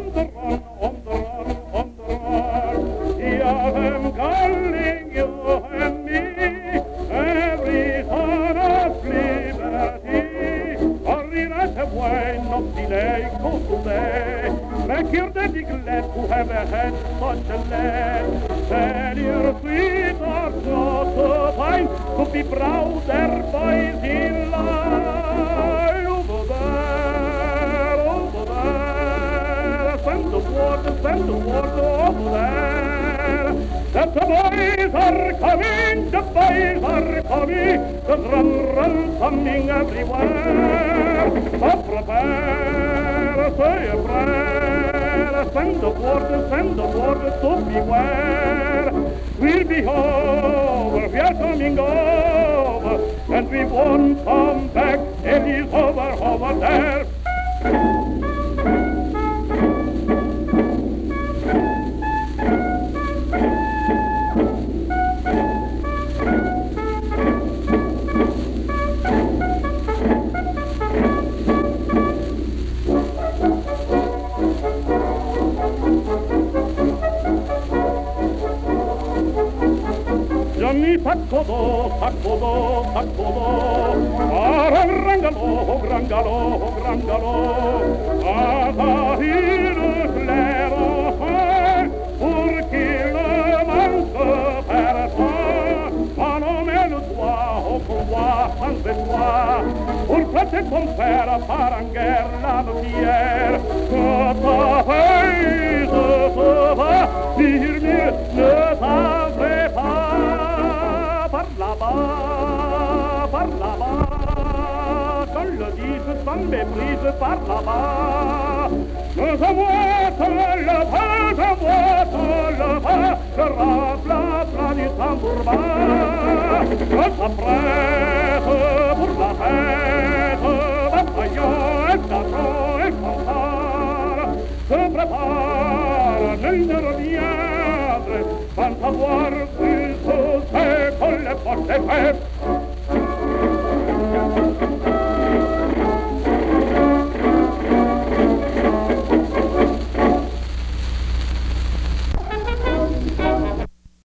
on the run, on the run. Yeah, them calling you and me, every son of liberty. Arrivate voi, non di lei, cos'è? Make your daddy glad to have a head such a lad. Tell your sweetheart not to find to be prouder boys in life. Over there, send the water over there. That the boys are coming, the boys are coming, the run coming everywhere. But prepare, say a prayer, send the water to beware. We'll be over, we are coming over, and we won't come back, it is over there. Gianni saccodo, grangalo, il clero, pour qu'il ne manque personne, ma non me le doit, au pouvoir, sans besoin, pour prêter ton père par en guerre la lumière, que ta veille se va, dire mieux, ne t'avais pas. Par là-bas, qu'on le dise sans méprise, par là-bas. Je vois le pas, je rafle du tambour bas. Je s'apprête pour la fête, bataillon et chaperon et fanfare. Se prépare, nul ne reviendra, sans savoir plus c'est qu'on les porte faites.